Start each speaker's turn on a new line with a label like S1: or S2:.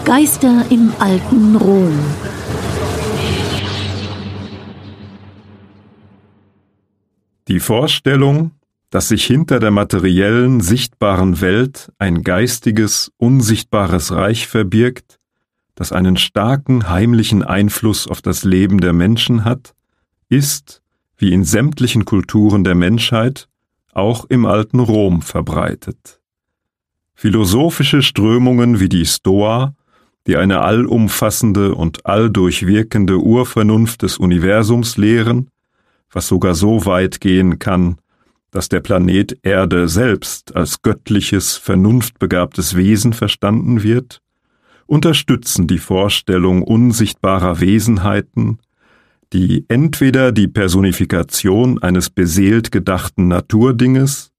S1: Geister im alten Rom.
S2: Die Vorstellung, dass sich hinter der materiellen, sichtbaren Welt ein geistiges, unsichtbares Reich verbirgt, das einen starken, heimlichen Einfluss auf das Leben der Menschen hat, ist, wie in sämtlichen Kulturen der Menschheit, auch im alten Rom verbreitet. Philosophische Strömungen wie die Stoa, die eine allumfassende und alldurchwirkende Urvernunft des Universums lehren, was sogar so weit gehen kann, dass der Planet Erde selbst als göttliches, vernunftbegabtes Wesen verstanden wird, unterstützen die Vorstellung unsichtbarer Wesenheiten, die entweder die Personifikation eines beseelt gedachten Naturdinges